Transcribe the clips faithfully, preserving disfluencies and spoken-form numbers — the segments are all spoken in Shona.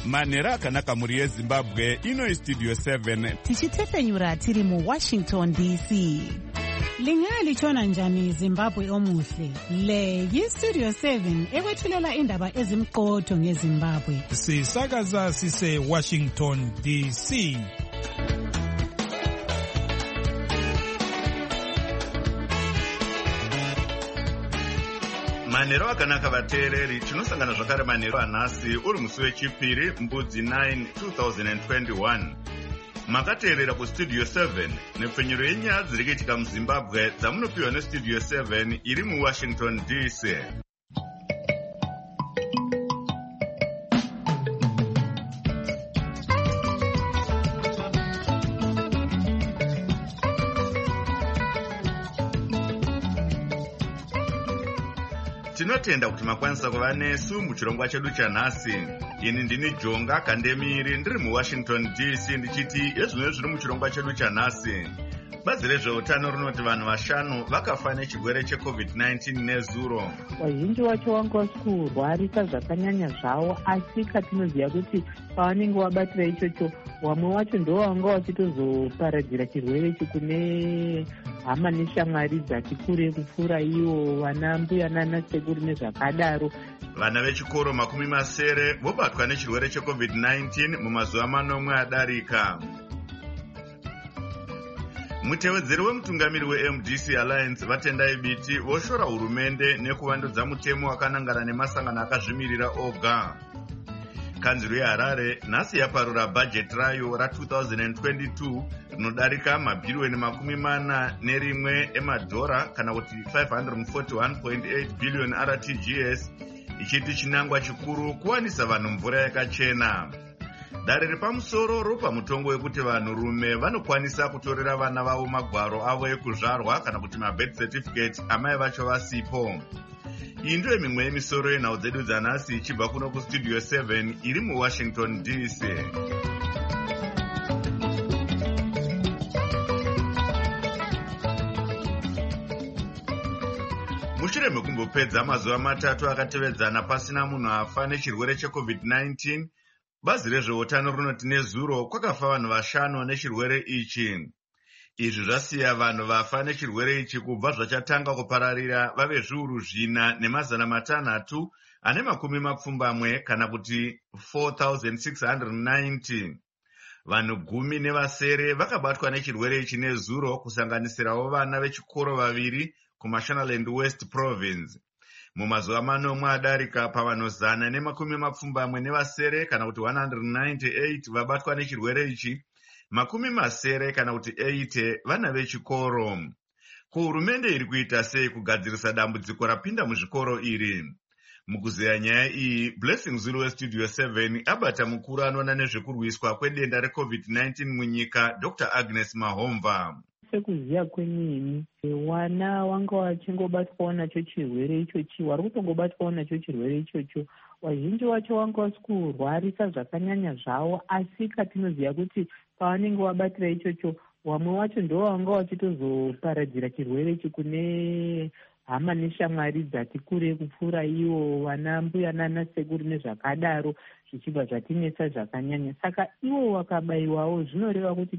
manhero akanaka mhuri yezimbabwe. Ino Studio seven tichitefenyura tiri muWashington D C. Lingalitshona njani Zimbabwe omuhle? Le yiStudio seven ekwethulela indaba ezimqotho ngeZimbabwe. Sisakaza sise Washington D C. manhero akanaka vateereri. Tinosangana zvakare manhero anhasi uri musi wechipiri mbudzi nine two thousand twenty-one. Makateerera kuStudio seven nepfenyuro yenyaya dziri kuitika muZimbabwe dzamunopiwa neStudio seven iri muWashington D C. Tinotenda kuti makwanisa kuva nesu muchirongwa chedu chanhasi. Ini ndini Jonga Kandemiri ndiri muWashington D C ndichiti yezvimwe zviri muchirongwa chedu chanhasi. Bazi rezveutano rinoti vanhu vashanu vakafa nechirwere checovid nineteen nezuro. Vazhinji vacho vanga vasikurwarisa zvakanyanya zvavo, asi katinoziva kuti pavanenge vabatira ichocho vamwe vacho ndo vanga vachitozoparadzira chirwere ichi kune hama neshamwari dzati kure kupfuura ivo, vana mbuya nana sekuru nezvakadaro. Vana vechikoro makumi masere vobatwa nechirwere checovid nineteen mumazuva manomwe adarika. Mutevedzeri wemutungamiri weM D C Alliance vatendai biti voshora hurumende nekuvandudza mutemo wakanangana nemasangano akazvimirira oga. Kanzuro yeHarare nhasi yaparura bhajet rayo ra-twenty twenty-two rinodarika mabhirioni makumi mana nerimwe emadhora kana kuti five hundred forty-one point eight billion R T G S, ichiti chinangwa chikuru kuwanisa vanhu mvura yakachena. Dare repamusoro ropa mutongo wekuti vanhurume vanokwanisa kutorera vana vavo magwaro avo ekuzvarwa kana kuti mabirth certificate amai vacho vasipo. Iyi ndiyo mimwe yemisoro yenhau dzedu dzanhasi ichibva kuno kuStudio seven iri muWashington D C. Mushure mekumbopedza mazuva matatu akatevedzana pasina munhu afa nechirwere checovid nineteen, bazi rezveutano rinoti nezuro kwakafa vanhu vashanu nechirwere ichi. Izvi zvasiya vanhu vafa nechirwere ichi kubva zvachatanga kupararira vave zviuru zvina nemazana matanhatu ane makumi mapfumbamwe kana kuti four thousand six hundred ninety. Vanhu gumi nevasere vakabatwa nechirwere ichi nezuro, kusanganisirawo vana vechikoro vaviri kuMashonaland West Province. Mumazuva manomwe adarika pavanhu zana nemakumi mapfumbamwe nevasere kana kuti one hundred ninety-eight vabatwa nechirwere ichi, makumi masere kana kuti eighty vana vechikoro. Kuhurumende iri kuita sei kugadzirisa dambudziko rapinda muzvikoro iri? Mukuzeya nyaya iyi, Blessing Zulu weStudio seven abata mukuru anoona nezvekurwiswa kwedenda recovid nineteen munyika, Doctor Agnes Mahomva. Sekuziya kwenyini wana wanga wachingobatwawo nacho chirwere ichochi, wari kutongobatwawo nacho chirwere ichocho, vazhinji vacho vanga vasikurwarisa zvakanyanya zvavo, asi katinoziva kuti pavanenge vabatira ichocho vamwe vacho ndo vanga vachitozoparadzira chirwere ichi kune hama neshamwari dzati kure kupfuura ivo, vana mbuya nana sekuru nezvakadaro, zvichibva zvatinetsa zvakanyanya. Saka ivo vakabayiwawo zvinoreva kuti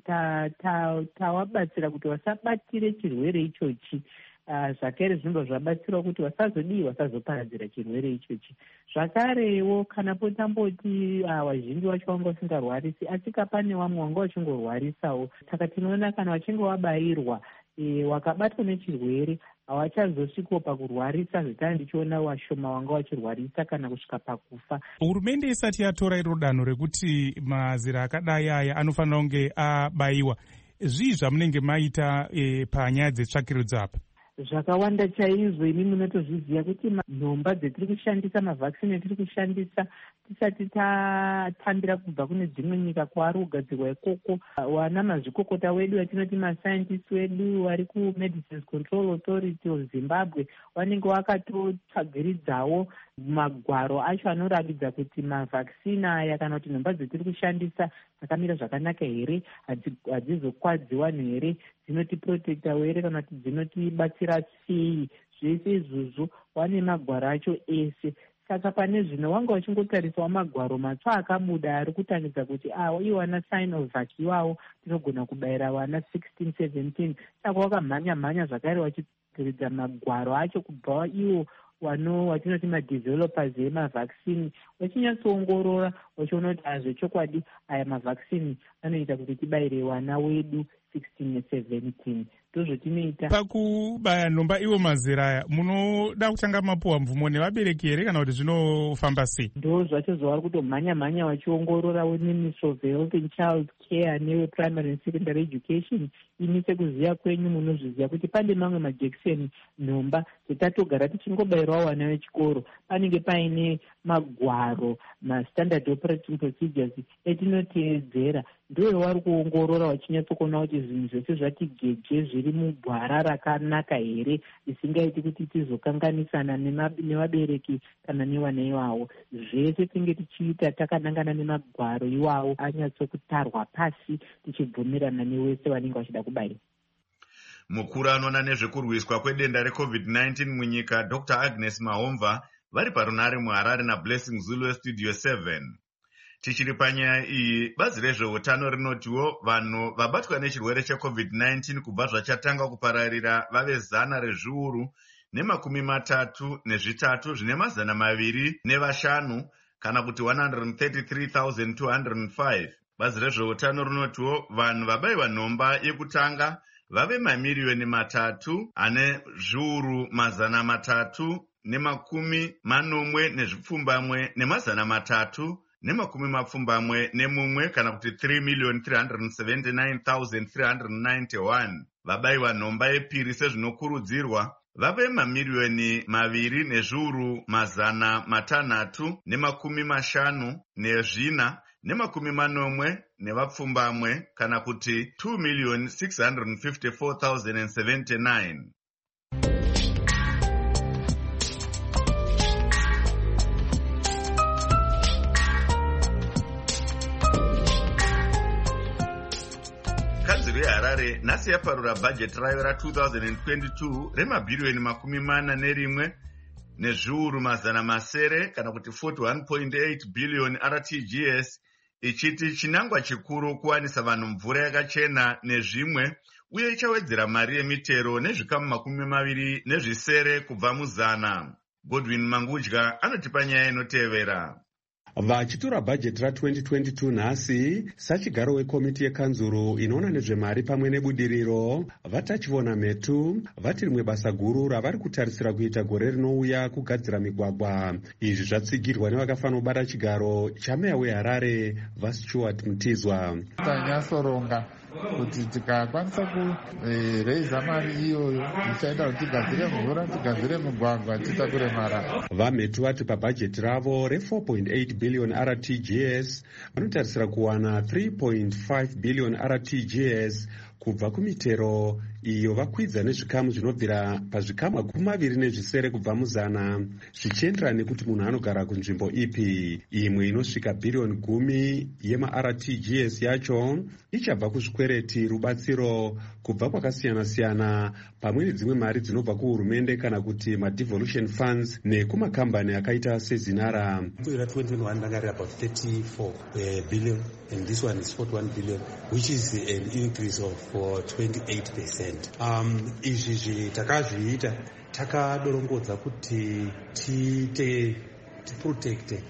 tavabatsira ta, ta kuti vasabatire chirwere ichochi. Uh, zvakare zvinobva zvabatsirawo kuti vasazodii vasazoparadzira chirwere ichochi. Zvakarewo kana potamboti vazhinji uh, vacho vanga vasingarwarisi, asi kapane vamwe vanga vachingorwarisawo. Saka tinoona kana vachinge vabayirwa e, wakabatwa nechirwere havachazosvikawo pakurwarisa zvitanda ndichiona vashoma vanga vachirwarisa kana kusvika pakufa. Hurumende isati yatora iro danho rekuti mazera akadai aya anofanira kunge abayiwa, zvii zvamunenge maita e, panyaya dzetsvakirudzo apa? Zvakawanda chaizvo. Imi munotozviziva kuti nhomba dzetiri kushandisa, mavhakisini etiri kushandisa, tisati tatambira kubva kune dzimwe nyika kwaari kugadzirwa ikoko, wana mazvikokota wedu vatinoti mascientists wedu vari kuMedicines Control Authority of Zimbabwe vanenge vakatotsvagiridzawo magwaro acho anoratidza kuti mavhakisini aya kana kuti nhomba dzetiri kushandisa dzakamira zvakanaka here, hadzizokwadzi vanhu here, dzinotiprotekta here kana kuti dzinotibatsira sei. Zvese izvozvo vane magwaro acho ese. saka pane zvino wanga wachingotarisawo magwaro matsva akabuda ari kutangidza kuti ah iwana Sinovac iwawo tinogona kubayira vana sixteen seventeen. Saka wakamhanya mhanya zvakare wachitsiridza magwaro acho kubva iwo wano watinoti madevelopers emavhaccine, wachinyatsoongorora wachiona kuti azvechokwadi aya mavhaccine anoita kuti tibayire vana wedu sixteen neseventeen. Ndozvotinoita pakubaya nhomba iwo mazera aya. Munoda kutanga mapuwa mvumo nevabereki here kana kuti zvinofamba sei? Ndo zvachozova vari kutomhanya mhanya vachiongorora weministry of health and child care neweprimary and secondary education. Ini sekuziva kwenyu munozviziva kuti pane mamwe majekiseni nhomba dzetatogara tichingobayirawo vana vechikoro panenge paine magwaro mastandard operating procedures etinoteedzera. Ndoyo vari kuongorora vachinyatsokuona kuti zvinhu zvese zvati geje zviri mugwara rakanaka here risingaiti kuti tizokanganisana nevabereki kana nevana ivavo. Zvese tinge tichiita takanangana nemagwaro iwawo anyatsokutarwa pasi tichibvumirana newese vanenge vachida kubayira. Mukuru anoona nezvekurwiswa kwedenda recovid nineteen munyika Doctor Agnes Mahomva vari parunare muHarare naBlessing Zulu weStudio seven. Tichiri panyaya iyi, bazi rezveutano rinotiwo vanhu vabatwa nechirwere checovid nineteen kubva zvachatanga kupararira vave zana rezviuru nemakumi matatu nezvitatu zvine mazana maviri nevashanu kana kuti one hundred thirty-three thousand two hundred five. Bazi rezveutano rinotiwo vanhu vabayiwa nhomba yekutanga vave mamiriyoni matatu ane zviuru mazana matatu nemakumi manomwe nezvipfumbamwe nemazana matatu nemakumi mapfumbamwe nemumwe kana kuti three million three hundred seventy-nine thousand three hundred ninety-one. Vabayiwa nhomba yepiri sezvinokurudzirwa vave mamiriyoni maviri nezviuru mazana matanhatu nemakumi mashanu nezvina nemakumi manomwe nevapfumbamwe kana kuti two million six hundred fifty-four thousand seventy-nine. Kanzuro yeHarare nhasi yaparura bhajeti rayo ra-twenty twenty-two remabhiriyoni makumi mana nerimwe nezviuru mazana masere kana kuti forty-one point eight billion R T G S, ichiti chinangwa chikuru kuwanisa vanhu mvura yakachena nezvimwe, uye ichawedzera mari yemitero nezvikamu makumi maviri nezvisere kubva muzana. Godwin Mangudya anotipa nyaya inotevera. Vachitora bhajeti ra-twenty twenty-two nhasi, sachigaro wekomiti yekanzuro inoona nezvemari pamwe nebudiriro vatachivona metu vati rimwe basa guru ravari kutarisira kuita gore rinouya kugadzira migwagwa. Izvi zvatsigirwa nevakafanobata chigaro chameya weHarare vaStuart Mutizwa. Tanyasoronga kuti tikakwanisa kureiza mari iyoyo tichaita kuti tigadzire mvura, tigadzire mugwagwa, titakure marara. Vametu vati pabhajeti ravo re-four point eight billion R T G S vanotarisira kuwana three point five billion R T G S kubva kumitero iyo vakwidza nezvikamu zvinobvira pazvikamu makumi maviri nezvisere kubva muzana, zvichienderana nekuti munhu anogara kunzvimbo ipi. Imwe inosvika bhiriyoni gumi yema-R T G S yacho ichabva kuzvikwereti rubatsiro kubva kwakasiyana-siyana, pamwe nedzimwe mari dzinobva kuhurumende kana kuti ma-devolution funds nekumakambani akaita sezinara. twenty twenty-one rangarira about thirty-four billion and this one is forty-one billion, which is an increase of uh, twenty-eight percent. Um, izvi takazviita takadorongodza kuti tiite tiprotecte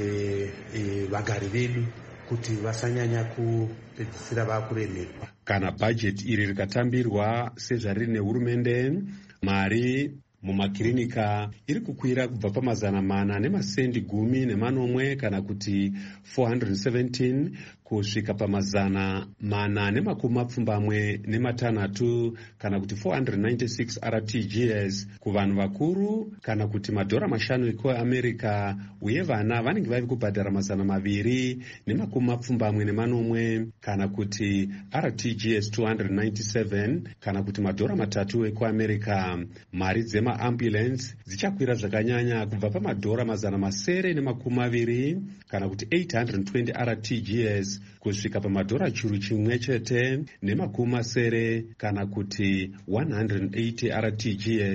vagari vedu kuti vasanyanya kupedzisira vakuremerwa. Kana bhajeti iri rikatambirwa sezvariri nehurumende, mari mumakirinika iri kukwira kubva pamazana mana nemasendi gumi nemanomwe kana kuti four hundred seventeen kusvika pamazana mana nemakumi mapfumbamwe nematanhatu kana kuti four hundred ninety-six R T G S kuvanhu vakuru kana kuti madhora mashanu ekuAmerica, uye vana vanenge vavi kubhadhara mazana maviri nemakumi mapfumbamwe nemanomwe kana kuti R T G S two hundred ninety-seven kana kuti madhora matatu ekuAmerica. Mari dzemaambulance dzichakwira zvakanyanya kubva pamadhora mazana masere nemakumi maviri kana kuti eight hundred twenty R T G S kusvika pamadhora churu chimwe chete nemakumi masere kana kuti one hundred eighty R T G S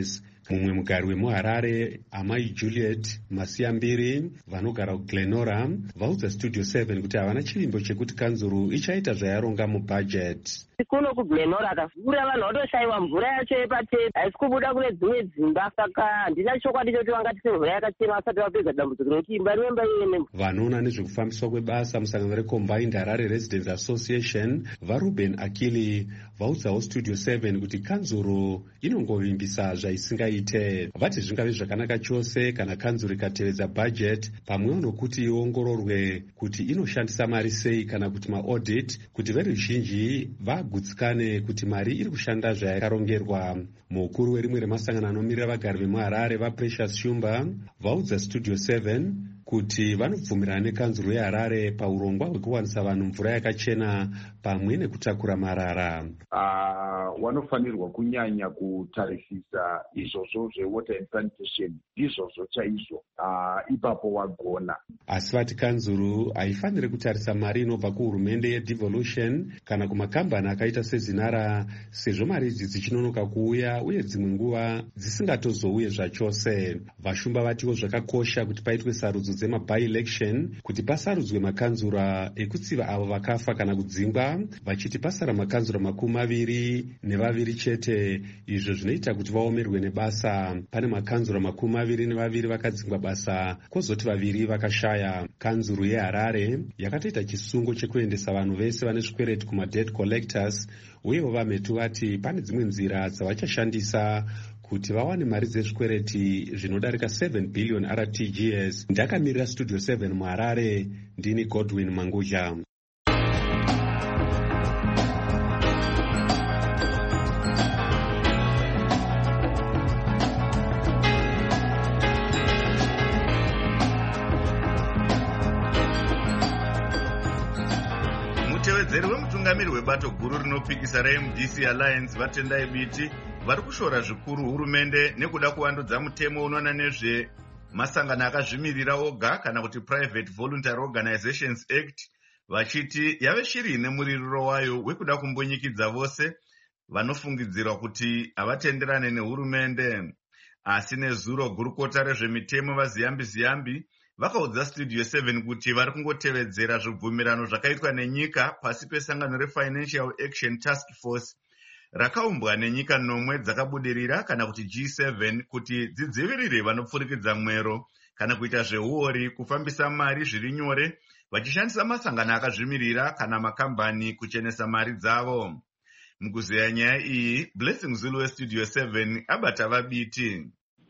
mumwe mugari wemuharare amai Juliet Masiyambiri vanogara kuGlenora vaudza Studio seven kuti havana chivimbo chekuti kanzuru ichaita zvayaronga mubhajeti. kuno kuGlenora kavhura vanhu vatoshayiwa mvura yacho yepatepi haisi kubuda kune dzimwe dzimba, saka handina chokwadi choti vangatise mvura yakachena vasati vapedza dambudziko nokuti imba rimwe imba iyene. Vanoona nezvekufambiswa kwebasa musangano reCombined Harare Residents Association vaRuben Akili vaudzawo Studio seven kuti kanzuru inongovimbisa zvaisingaite. Vati zvingave zvakanaka chose kana kanzuru ikatevedza bhajeti pamwewo nokuti iongororwe kuti inoshandisa mari sei kana kuti maaudit kuti veruzhinji vagutsikane kuti mari iri kushanda zvayakarongerwa. Mukuru werimwe remasangano anomirira vagari vemuharare vaPrecious Shumba vaudza Studio seven kuti vanobvumirana nekanzuru yeHarare paurongwa hwekuwanisa vanhu mvura yakachena pamwe nekutakura marara. Uh, vanofanirwa kunyanya kutarisisa izvozvo zvewater and sanitation izvozvo chaizvo uh, ipapo wagona. Asi vati kanzuru haifaniri kutarisa mari inobva kuhurumende yedevolution kana kumakambani akaita seZinara sezvo mari idzi dzichinonoka kuuya uye dzimwe nguva dzisingatozouye zvachose. Vashumba vatiwo zvakakosha kuti paitwe sarudzo dzema-by-election kuti pasarudzwe makanzura ekutsiva avo vakafa kana kudzingwa, vachiti pasara makanzura makumi maviri nevaviri chete, izvo zvinoita kuti vaomerwe nebasa. Pane makanzura makumi maviri nevaviri vakadzingwa basa, kwozoti vaviri vakashaya. Kanzuru yeHarare yakatoita chisungo chekuendesa vanhu vese vane zvikwereti kuma-debt collectors, uyewo vametu vati pane dzimwe nzira dzavachashandisa kuti vawane mari dzezvikwereti zvinodarika seven billion R T G S. Ndakamirira Studio seven muHarare, ndini Godwin Manguja. Mutevedzeri wemutungamiri webato guru rinopikisa reM D C Alliance vatendai biti vari kushora zvikuru hurumende nekuda kuvandudza mutemo unoona nezve masangano akazvimirira oga kana kuti Private Voluntary Organizations Act, vachiti yave shiri nemuririro wayo wekuda kumbonyikidza vose vanofungidzirwa kuti havatenderane nehurumende. Asi nezuro gurukota rezvemitemo vaziyambi ziyambi vakaudza Studio seven kuti vari kungotevedzera zvibvumirano zvakaitwa nenyika pasi pesangano reFinancial Action Task Force rakaumbwa nenyika nomwe dzakabudirira kana kuti G seven kuti dzidzivirire vanopfurikidza mwero kana kuita zveuori kufambisa mari zviri nyore vachishandisa masangano akazvimirira kana makambani kuchenesa mari dzavo. Mukuzeya nyaya iyi, Blessing Zulu weStudio seven abata vabiti.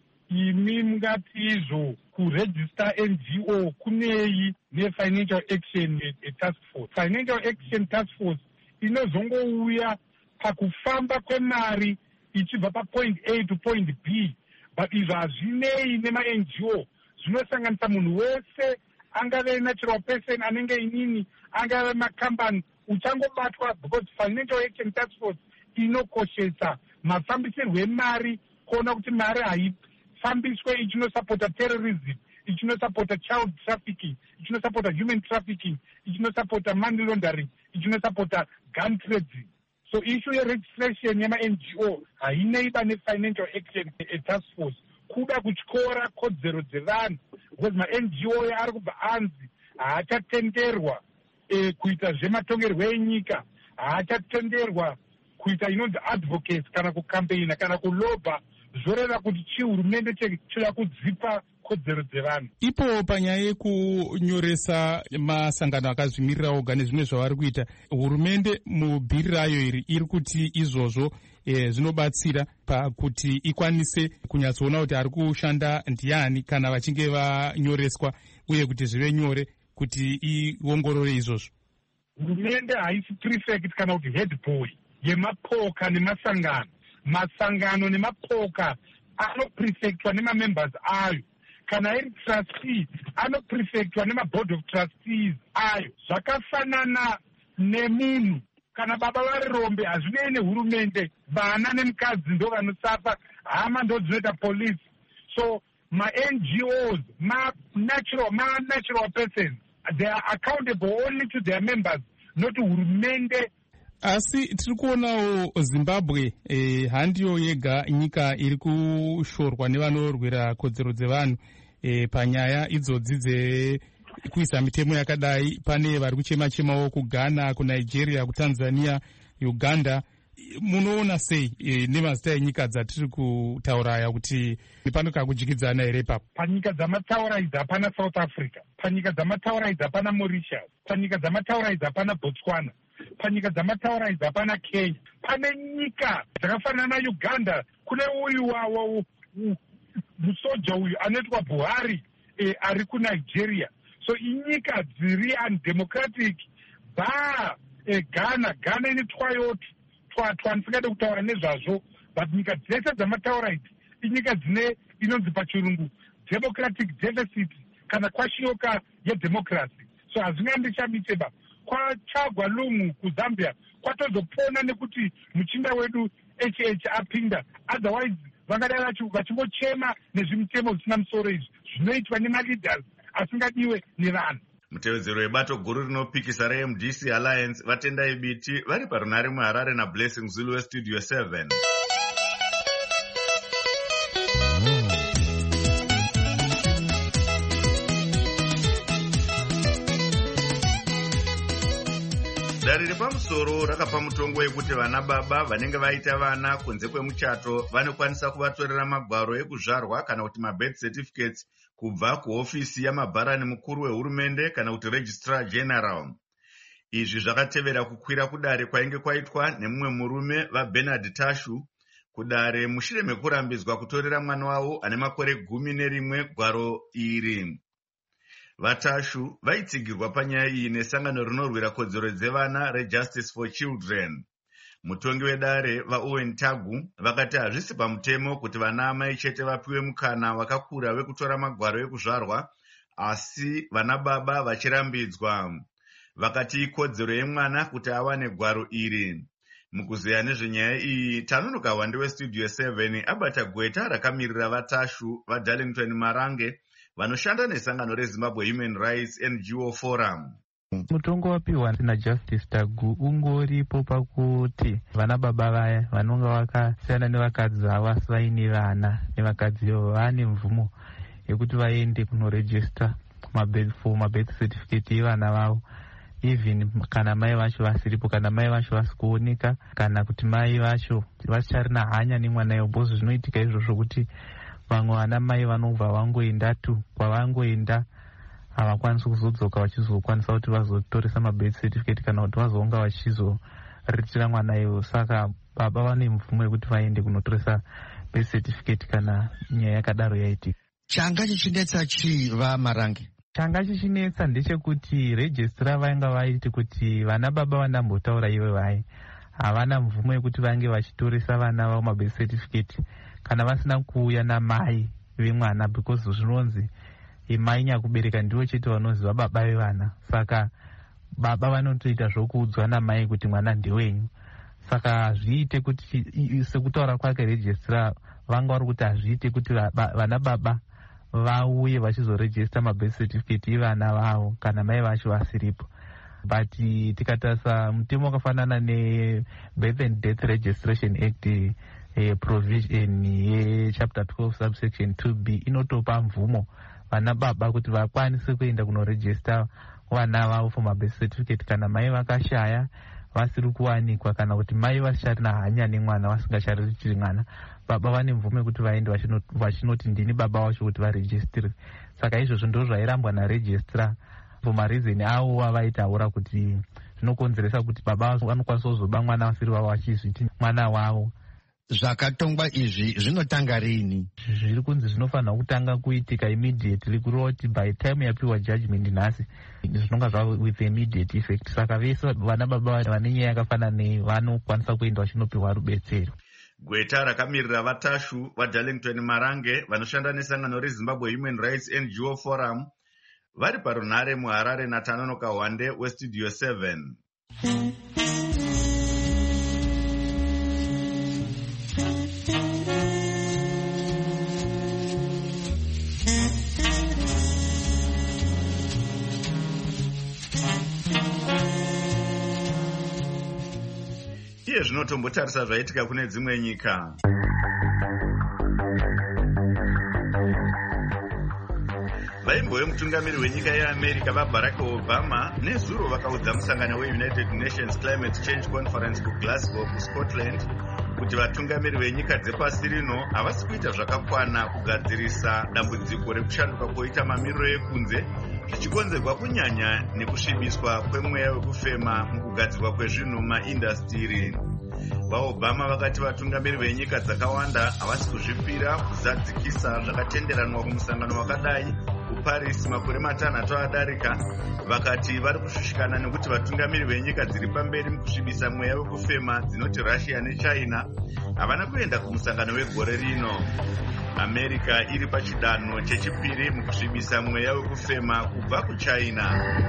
Imi mungati izvo kuregister N G O kunei neFinancial Action Task Force. Financial Action Task Force inozongouya pakufamba kwemari ichibva papoint A to point B, but izvo hazvinei nema-N G O. Zvinosanganisa munhu wese, angave natural person anenge inini, angave makambani, uchangobatwa because Financial Action Task Force inokoshesa mafambisirwo emari kuona kuti mari haifambiswe ichinosapota terrorism, ichinosapota child trafficking, ichinosapota human trafficking, ichinosapota money laundering, ichinosapota gun trade. So issue yeregistration yema-N G O haineiba neFinancial Action Task Force kuda kutyora kodzero dzevanhu, because ma-N G O ari kubva anzi haachatenderwa e, kuita zvematongerwo enyika, haachatenderwa kuita inonzi advocates kana kukampeina kana kulobha zvoreva kuti chihurumende choda kudzipa kodzero dzevanhu. Ipo panyaya yekunyoresa masangano akazvimirira oga nezvimwe zvavari kuita, hurumende mubhiri rayo iri iri kuti izvozvo e, zvinobatsira pakuti ikwanise kunyatsoona kuti ari kushanda ndiani kana vachinge vanyoreswa, uye kuti zvive nyore kuti iongorore izvozvo. Hurumende haisi prefect kana kuti head boy yemapoka nemasangano. Masangano nemapoka anoprefectwa nemamembers ayo. Kana iri trustee anoprefectwa nemaboard of trustees ayo. Zvakafanana nemunhu kana baba vari rombe hazvinei nehurumende, vana nemukadzi ndo vanosafa, hama ndo dzinoita police. So ma-N G Os, ma-natural, ma-natural persons, they are accountable only to their members, not hurumende. asi tiri kuonawo zimbabwe e, handiyo yega nyika iri kushorwa nevanorwira kodzero dzevanhu e, panyaya idzodzi dzekuisa mitemo yakadai. Pane vari kuchema-chemawo kughana, kunigeria, kutanzania, uganda. Munoona sei e, nemazita enyika dzatiri kutaura aya kuti panoka kujikidzana here ipapo? Panyika dzamataura idzi hapana South Africa, panyika dzamataura idzi hapana Mauritius, panyika dzamataura idzi hapana Botswana, panyika dzamataura idzi hapana Kenya. Pane nyika dzakafanana na Uganda, kune uyu wawo musoja uyu anoitwa Buhari e, ari kuNigeria. So inyika dziri undemocratic. Ba e, Ghana, Ghana ine twayoti twatwa ndisingade kutaura nezvazvo, but nyika dzese dzamataura idzi inyika dzine inonzi pachirungu democratic deficit kana kwashiyoka yedemocracy. So hazvingandishamiteba kwachagwa lungu kuZambia kwatozopona nekuti muchinda wedu H H apinda, otherwise vangadai vachimbochema nezvimitemo zvisina musoro izvi zvinoitwa nemaleaders asingadiwe nevanhu. Mutevedzero webato guru rinopikisa reM D C Alliance vatendai biti vari parunare muHarare naBlessing Zulu weStudio seven. Dare repamusoro rakapa mutongo wekuti vana baba vanenge vaita vana kunze kwemuchato vanokwanisa kuvatorera magwaro ekuzvarwa kana kuti mabirth certificates kubva kuhofisi yamabharani mukuru wehurumende kana kuti registrar general. Izvi zvakatevera kukwira kudare kwainge kwaitwa nemumwe murume vaBernard Tashu kudare mushure mekurambidzwa kutorera mwana wavo ane makore gumi nerimwe gwaro iri. Vatashu vaitsigirwa panyaya iyi nesangano rinorwira kodzero dzevana reJustice for Children. Mutongi wedare vaOwen Tagu vakati hazvisi pamutemo kuti vana amai chete vapiwe mukana wakakura wekutora magwaro ekuzvarwa, asi vana baba vachirambidzwa. Vakati ikodzero yemwana kuti awane gwaro iri. Mukuzeya nezvenyaya iyi, Tanonoka Wande weStudio seven abata gweta rakamirira Vatashu vaDarlington Marange vanoshanda nesangano reZimbabwe Human Rights N G O Forum. Mutongo wapiwa naJustice Tagu ungoripo pakuti vana baba vaya vanonga vakasiyana nevakadzi avo asi vaine vana nevakadzi ivo vane mvumo yekuti vaende kunoregister for mabirth certificate yevana vavo, even kana mai vacho vasiripo, kana mai vacho vasikuoneka, kana kuti mai vacho vasicharina hanya nemwana ivo. Bhozi zvinoitika izvozvo kuti vamwe vana mai vanobva vangoenda tu kwavangoenda havakwanisi kuzodzoka vachizokwanisa kuti vazotoresa mabirth certificate kana kuti vazonga vachizoritira mwana ivo. Saka baba vane mvumo yekuti vaende kunotoresa birth certificate kana nyaya yakadaro yaitika. Changa chichinetsa chii vaMarange? Changa chichinetsa ndechekuti registrar vainga vaiti kuti vana baba vanambotaura ivo vai havana mvumo yekuti vange vachitoresa vana vavo mabirth certificate kana vasina kuuya namai vemwana, because zvinonzi imai nyakubereka ndivo chete vanoziva baba vevana. Saka baba vanotoita zvokuudzwa namai kuti mwana ndewenyu. Saka hazviite kuti sekutaura kwake registrar vanga vari kuti hazviite kuti vana baba vauye vachizoregista mabirth certificate ivana vavo kana mai vacho vasiripo. But tikatarisa mutemo wakafanana neBirth and Death Registration Act eh, provision yechapter twelve subsection two b inotopa mvumo vana baba kuti vakwanise kuenda kunoregister vana vavo for mabirth certificate kana mai vakashaya vasiri kuwanikwa kana kuti mai vasicharina hanya nemwana vasingachariritiri mwana. Baba vane mvumo yekuti vaende vachinoti ndini baba vacho kuti varegistire. Saka izvozvo ndo zvairambwa naregistrar for mareason avo vavaitaura kuti zvinokonzeresa kuti baba vanokwanisa kuzoba mwana vasiri vavo vachizviti mwana wavo. Zvakatongwa izvi zvinotanga rini? Zviri kunzi zvinofanira kutanga kuitika immediately, kureva kuti by time yapiwa judgment nhasi zvinonga zvava with immediate effect. Saka vese vana baba vane nyaya yakafanana nei vanokwanisa kuenda vachinopiwa rubetsero. Gweta rakamirira Vatashu vaDarlington Marange vanoshanda nesangano reZimbabwe Human Rights N G O Forum vari parunare muHarare naTanonoka Wande weStudio seven. iye zvinotombotarisa zvaitika kune dzimwe nyika. Vaimbove mutungamiri wenyika yeAmerica vaBarack Obama nezuro vakaudza musangano weUnited Nations Climate Change Conference kuGlasgow kuScotland kuti vatungamiri venyika dzepasi rino havasi kuita zvakakwana kugadzirisa dambudziko rekushanduka kwoita mamiriro ekunze, zvichikonzerwa kunyanya nekusvibiswa kwemweya wekufema mukugadzirwa kwezvinhu mumaindastiri. VaObama vakati vatungamiri venyika dzakawanda havasi kuzvipira kuzadzikisa zvakatenderanwa kumusangano wakadai kuParis makore matanhatu adarika. Vakati vari kushushikana nekuti vatungamiri venyika dziri pamberi mukusvibisa mweya wekufema dzinoti Russia neChina havana kuenda kumusangano wegore rino. America iri pachidanho chechipiri mukusvibisa mweya wekufema kubva kuChina.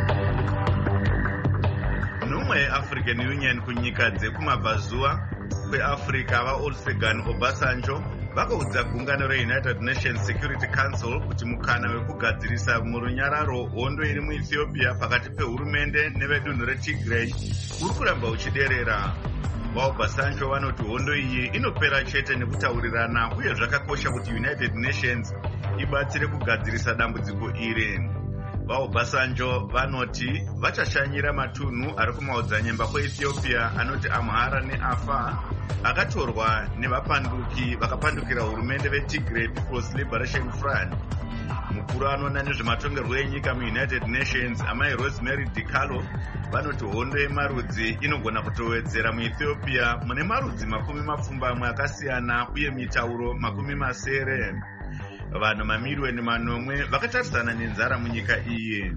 Nhumwa yeAfrican Union kunyika dzekumabvazuva kweAfrica vaOlusegun Obasanjo vakaudza gungano reUnited Nations Security Council kuti mukana wekugadzirisa murunyararo hondo iri muEthiopia pakati pehurumende nevedunhu reTigray uri kuramba uchiderera. VaObasanjo vanoti hondo iyi inopera chete nekutaurirana uye zvakakosha kuti United Nations ibatsire kugadzirisa dambudziko iri. VaObasanjo vanoti vachashanyira matunhu ari kumaodzanyemba kweEthiopia anoti Amhara neAfar akatorwa nevapanduki vakapandukira hurumende veTigray People's Liberation Front. Mukuru anoona nezvematongerwo enyika muUnited Nations amai Rosemary DiCarlo vanoti hondo yemarudzi inogona kutowedzera muEthiopia mune marudzi makumi mapfumbamwe akasiyana uye mitauro makumi masere. Vanhu mamiliyoni manomwe vakatarisana nenzara munyika iyi.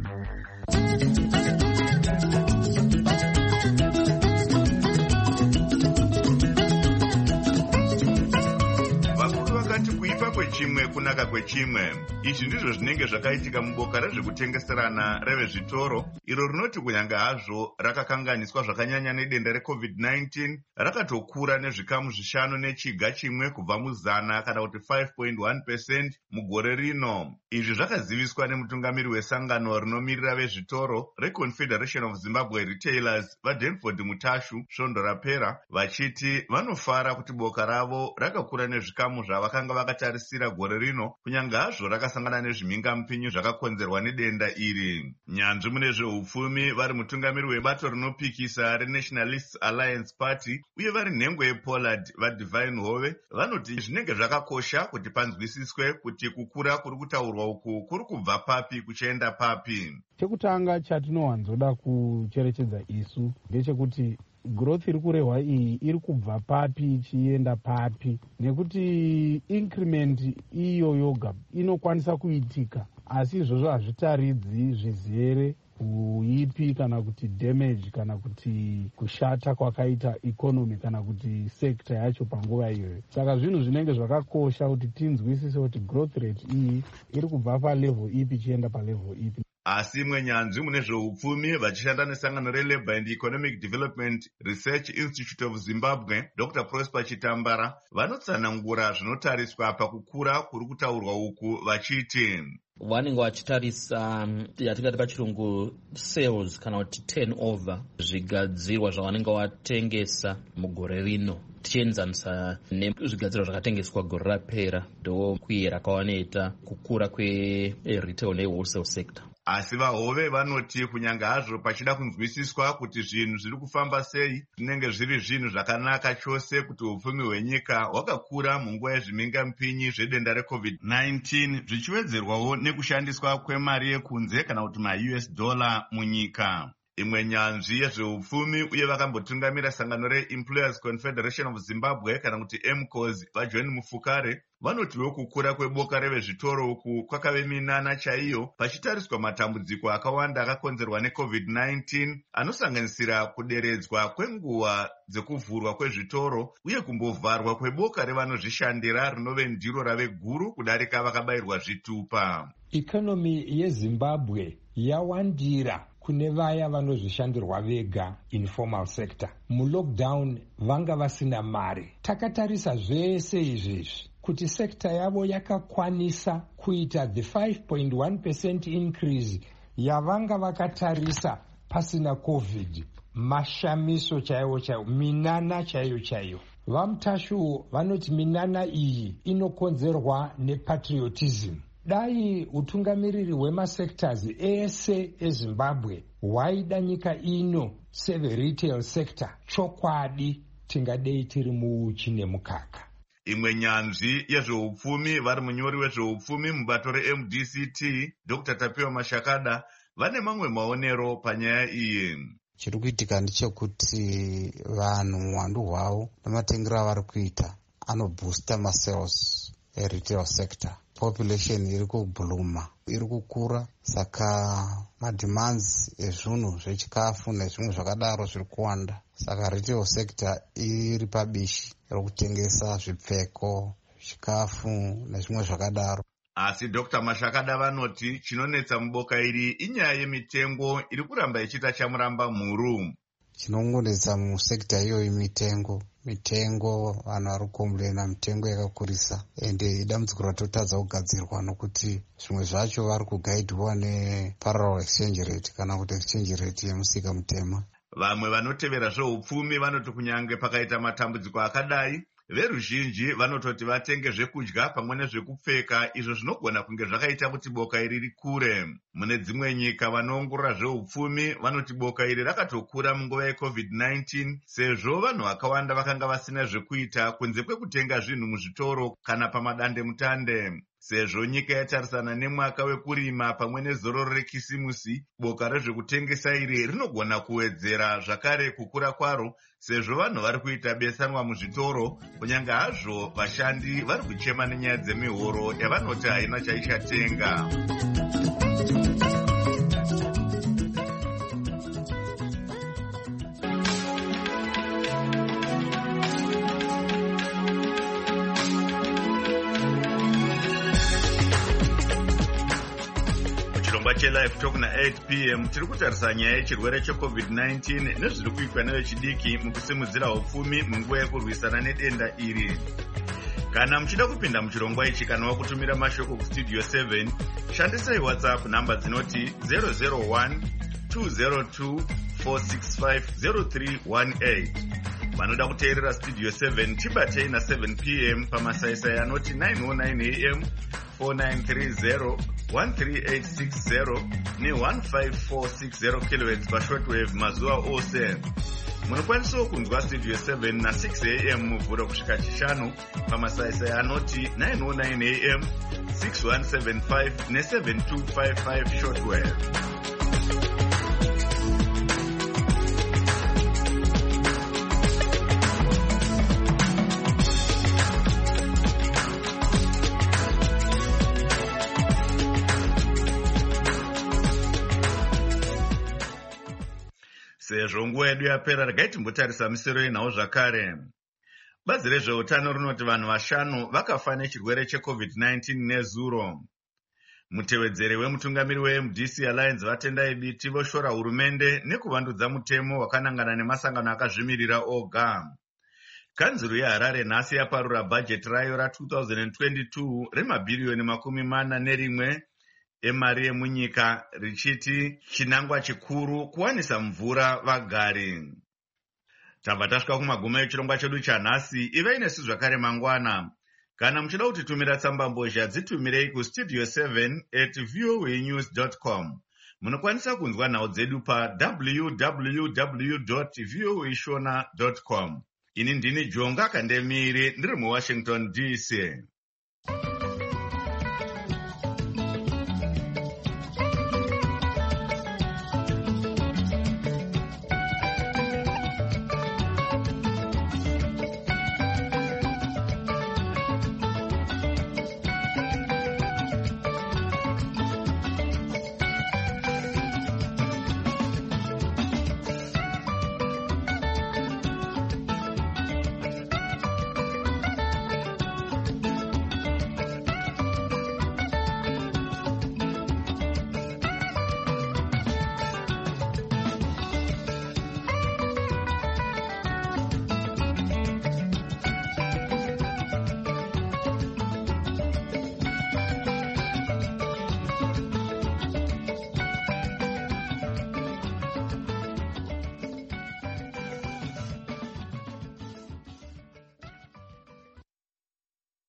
Vakuru vakati kuipa kwechimwe kunaka kwechimwe. Izvi ndizvo zvinenge zvakaitika muboka rezvekutengeserana revezvitoro, iro rinoti kunyange hazvo rakakanganiswa zvakanyanya nedenda reCovid nineteen, rakatokura nezvikamu zvishanu nechiga chimwe kubva muzana kana kuti five point one percent mugore rino. Izvi zvakaziviswa nemutungamiri wesangano rinomirira vezvitoro reConfederation of Zimbabwe Retailers vaDenford Mutashu svondo rapera, vachiti vanofara kuti boka ravo rakakura nezvikamu zvavakanga vakatarisira gore rino kunyange hazvo rakasangana nezvimhingamupinyi zvakakonzerwa nedenda iri. Nyanzvi mune zveupfumi vari mutungamiri webato rinopikisa reNationalists Alliance Party uye vari nhengo yePollard vaDivine Hove vanoti zvinenge zvakakosha kuti panzwisiswe kuti kukura kuri kutaurwa uku kuri kubva papi kuchienda papi. Chekutanga chatinowanzoda kucherechedza isu ndechekuti growth iri kurehwa iyi iri kubva papi ichienda papi, nekuti increment iyo yoga inokwanisa kuitika, asi izvozvo hazvitaridzi zvizere kuipi kana kuti damage kana kuti kushata kwakaita economy kana kuti sector yacho panguva iyoyo. Saka zvinhu zvinenge zvakakosha kuti tinzwisise kuti growth rate iyi iri kubva palevel ipi ichienda palevel ipi. Asi imwe nyanzvi mune zveupfumi vachishanda nesangano reLabour and Economic Development Research Institute of Zimbabwe Doctor Prosper Chitambara vanotsanangura zvinotariswa pakukura kuri kutaurwa uku vachiti vanenge vachitarisa um, yatingati pachirungu sales kana kuti turnover, zvigadzirwa zvavanenge vatengesa mugore rino tichienzanisa nezvigadzirwa zvakatengeswa gore rapera, ndo kuyera kwavanoita kukura kweretail newholesale sector. Asi vaHove vanoti kunyange hazvo pachida kunzwisiswa kuti zvinhu zviri kufamba sei, zvinenge zviri zvinhu zvakanaka chose kuti upfumi hwenyika hwakakura munguva yezvimhingamupinyi zvedenda reCovid nineteen, zvichiwedzerwawo nekushandiswa kwemari yekunze kana kuti maU S dollar munyika. Imwe nyanzvi yezveupfumi uye vakambotungamira sangano reEmployers Confederation of Zimbabwe kana kuti M C O S vaJohn Mufukare vanotiwo kukura kweboka revezvitoro uku kwakave minana chaiyo pachitariswa matambudziko akawanda akakonzerwa neCovid nineteen anosanganisira kuderedzwa kwenguva dzekuvhurwa kwezvitoro uye kumbovharwa kweboka revanozvishandira rinove ndiro rave guru kudarika vakabayirwa zvitupa. Ikonomi yeZimbabwe yawandira kune vaya vanozvishandirwa vega, informal sector. Mulockdown vanga vasina mari. Takatarisa zvese izvezvi kuti sekta yavo yakakwanisa kuita the five point one percent increase yavanga vakatarisa pasina COVID. mashamiso chaiwo chaiwo, minana chaiyo chaiyo. VaMutashu vanoti minana iyi inokonzerwa nepatriotism. Dai utungamiriri hwemasectors ese eZimbabwe hwaida nyika ino severetail sector, chokwadi tingadei tiri muuchi nemukaka. Imwe nyanzvi yezveupfumi vari munyori wezveupfumi mubato reM D C T Doctor Tapiwa Mashakada vane mamwe maonero panyaya iyi. Chiri kuitika ndechekuti vanhu muwandu hwavo nematengero avari kuita anoboosta masales eretail sector. Population iri kubhluma, iri kukura, saka mademands ezvinhu zvechikafu nezvimwe zvakadaro zviri kuwanda. Saka retail sector iri pabishi rokutengesa zvipfeko, chikafu nezvimwe zvakadaro. Asi Doctor Mashakada vanoti chinonetsa muboka iri inyaya yemitengo iri kuramba ichiita chamuramba mhuru. Chinongonetsa musekta iyoyi mitengo. Mitengo vanhu vari kukomblena mitengo yakakurisa, ende idambudziko ratotadza kugadzirwa nokuti zvimwe zvacho vari kugaidhiwa neparallel exchange rate kana kuti exchange rate yemusika mutema. Vamwe vanotevera zveupfumi vanoti kunyange pakaita matambudziko akadai, veruzhinji vanototi vatenge zvekudya pamwe nezvekupfeka, izvo zvinogona kunge zvakaita kuti boka iri rikure. Mune dzimwe nyika vanoongorora zveupfumi vanoti boka iri rakatokura munguva yeCovid nineteen sezvo vanhu vakawanda vakanga vasina zvekuita kunze kwekutenga zvinhu muzvitoro kana pamadande mutande. Sezvo nyika yatarisana nemwaka wekurima pamwe nezororo rekisimusi, boka rezvekutengesa iri rinogona kuwedzera zvakare kukura kwaro sezvo vanhu vari kuita besanwa muzvitoro, kunyange hazvo vashandi vari kuchema nenyaya dzemihoro yavanoti haina chaichatenga. Live Talk na eight p m tiri kutarisa nyaya yechirwere cheCovid nineteen nezviri kuitwa nevechidiki mukusimudzira upfumi munguva yekurwisana nedenda iri. Kana muchida kupinda muchirongwa ichi kana wakutumira mashoko kustudio seven, shandisai WhatsApp namba dzinoti zero zero one two zero two four six five zero three one eight. Vanoda kuteerera Studio seven tibatei na seven p m pamasaisai anoti nine oh nine a m four nine three zero one three eight six zero ne one five four six zero kilohertz pashortwave mazuva ose. Munokwanisawo kunzwa Studio seven na six a m muvhuro kusvika chishanu pamasaisai anoti nine oh nine a m six one seven five ne seven two five five shortwave. Sezvo nguva yedu yapera, regai timbotarisa misoro yenhau zvakare. Bazi rezveutano rinoti vanhu vashanu vakafa nechirwere cheCovid nineteen nezuro. Mutevedzeri wemutungamiri weM D C Alliance vatendai biti voshora hurumende nekuvandudza mutemo wakanangana nemasangano akazvimirira oga. Kanzuru yeHarare nhasi yaparura bhajeti rayo ra-twenty twenty-two remabhiriyoni makumi mana nerimwe emari yemunyika richiti chinangwa chikuru kuwanisa mvura vagari. Tabva tasvika kumaguma echirongwa chedu chanhasi. Ivei nesu zvakare mangwana. Kana muchida kutitumira tsamba mbozha dzitumirei kustudio seven at voanews dot com. Munokwanisa kunzwa nhau dzedu pa w w w dot voa shona dot com. Ini ndini Jonga Kandemiri ndiri muWashington D C.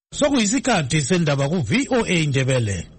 sokuyisikhathi sendaba ku-V O A Ndebele.